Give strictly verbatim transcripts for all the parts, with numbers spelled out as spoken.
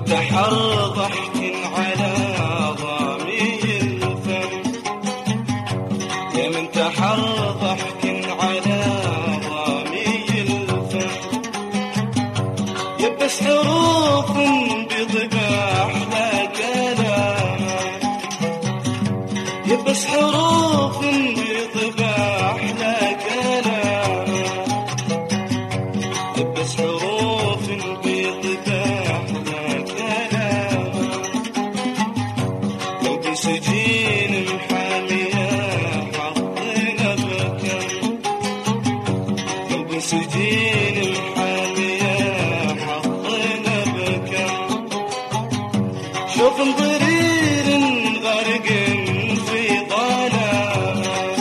انتحر ضحك على ضامي الفم، يا من انتحر ضحك على ضامي الفم، يبس حروف بضباح لا كلام، يبس حروف بضباح لا كلام، يبس حروف بضباح لا كلام، لو بسجين محامية حظنا بكم، لو بسجين محامية حظنا بكم، شوف ضرير غرق في ظلام،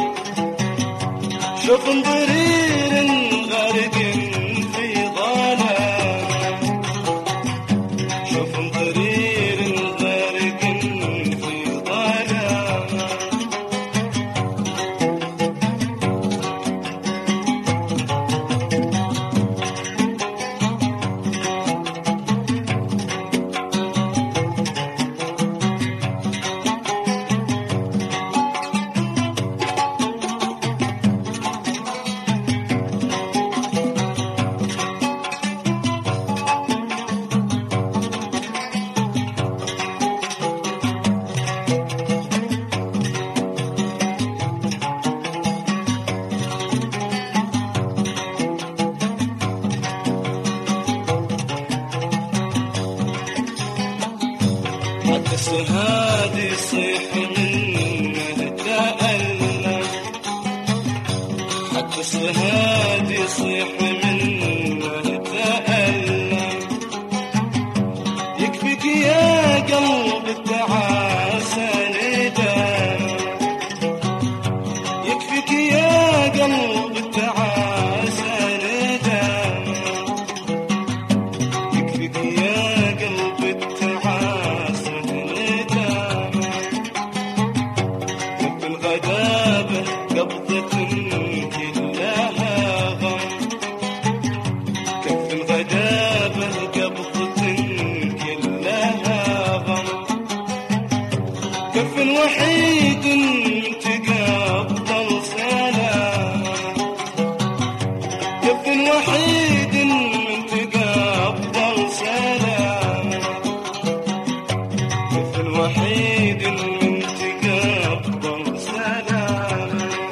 شوف ضرير غرق في ظلام، شوف ضرير غرق في ظلام. حدث هادي يصيح منه تألم، حدث هادي يصيح منه تألم، يكفيك يا قلب التعاسة ندم، يكفيك يا قلب التعاسة ندم، يكفيك يا قلب التعاسة ندم، كف الغدابة قبضة كلها غم، كف الغدابة قبضة كلها غم، كف وحيد تقبل سلام، كف وحيد تقبل سلام، كف وحيد تقبل سلام.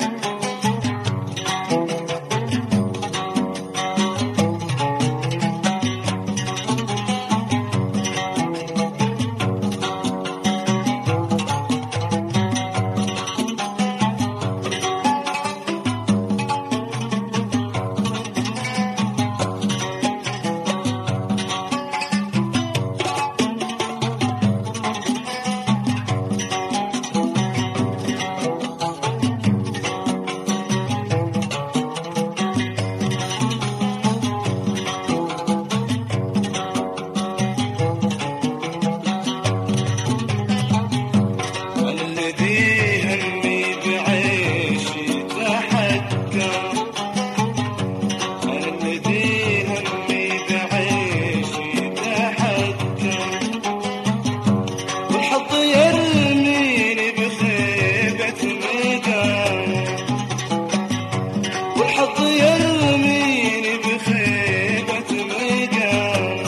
والحظ يرميني بخيبة ميدان،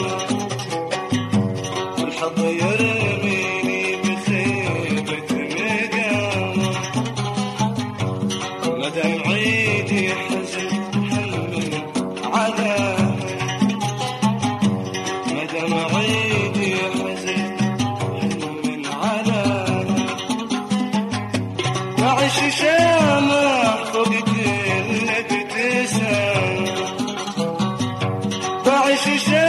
والحظ يرميني بخيبة ميدان، مدام عيدي حزن حمل على، مدام عيدي حزن حمل على، بعيش شامخ فوق كل ابتسام، بعيش شامخ